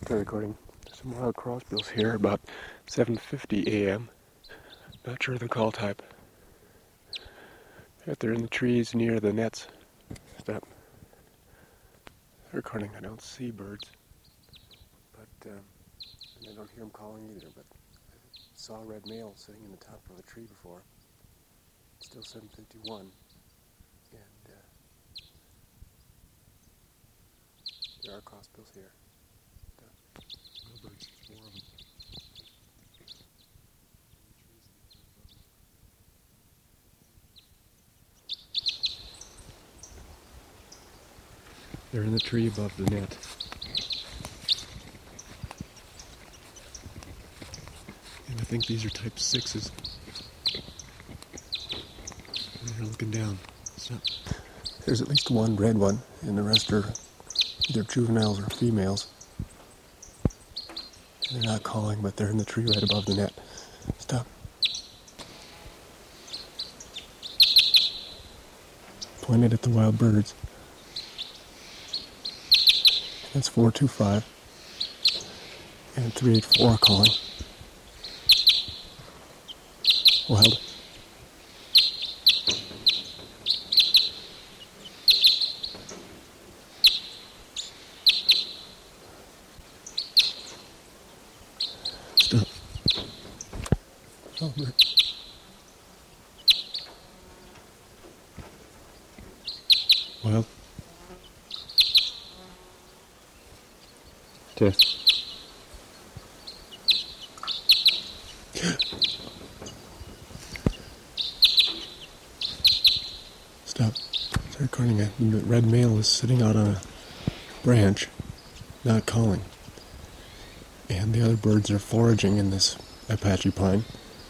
Try recording some wild crossbills here about 7:50 a.m. Not sure the call type. If they're in the trees near the nets. Stop. Recording. I don't see birds, but and I don't hear them calling either. But I saw a red male sitting in the top of a tree before. It's still 7:51, and there are crossbills here. No birds, more of them. They're in the tree above the net. And I think these are type 6s. And they're looking down. So there's at least one red one, and the rest are either juveniles or females. And they're not calling, but they're in the tree right above the net. Stop. Pointed at the wild birds. That's 425 and 384 calling. Wild. Stop. Oh, bird. Wild. Okay. Stop. Start recording it. The red male is sitting out on a branch, not calling. And the other birds are foraging in this Apache pine.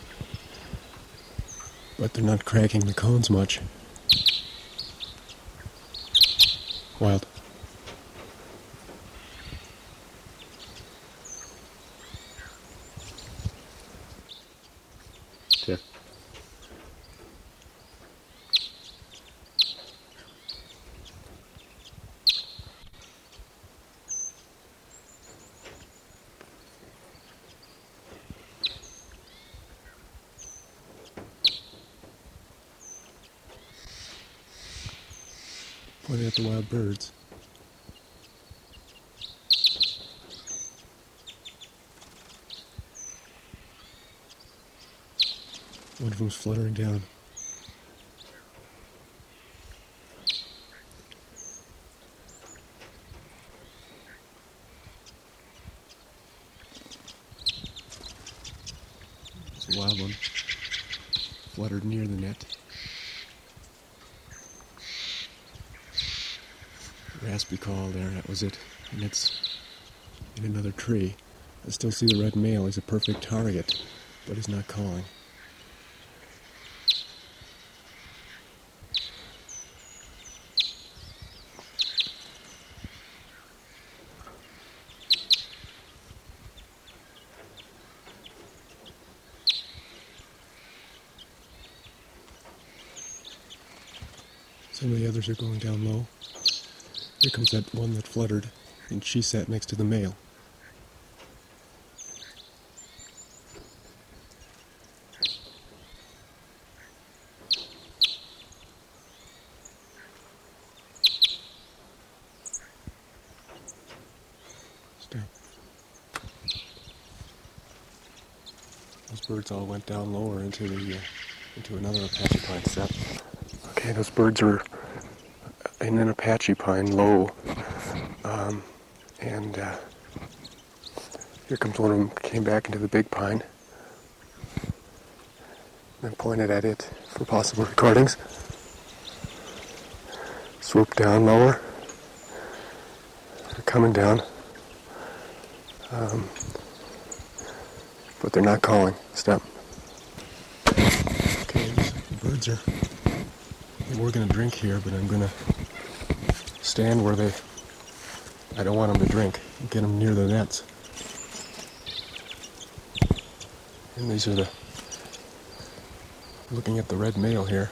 But they're not cracking the cones much. Wild. Okay. Pointing at the wild birds. One of them's fluttering down. It's a wild one. Fluttered near the net. Raspy call there, that was it. And it's in another tree. I still see the red male. He's a perfect target, but he's not calling. Some of the others are going down low. Here comes that one that fluttered, and she sat next to the male. Stop. Those birds all went down lower into another Apache pine. Stop. Okay, those birds are in an Apache pine low, and here comes one of them, came back into the big pine and pointed at it for possible recordings. Swooped down lower. They're coming down, but they're not calling. Stop. Okay, the birds are. We're going to drink here, but I'm going to stand where I don't want them to drink. Get them near the nets. And these are looking at the red male here.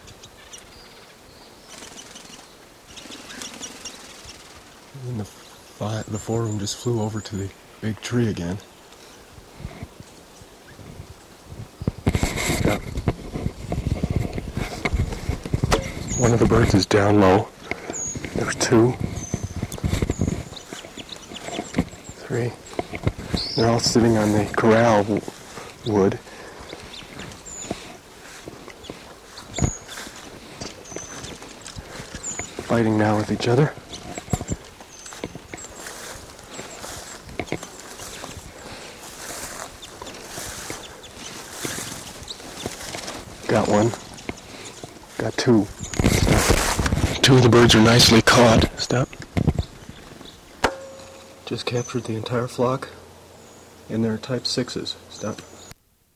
And the four of them just flew over to the big tree again. Stop. One of the birds is down low. There's 2. 3. They're all sitting on the corral wood. Fighting now with each other. Got 1. Got 2. Stop. 2 of the birds are nicely caught. Stop. Just captured the entire flock, and they're type 6s. Stop.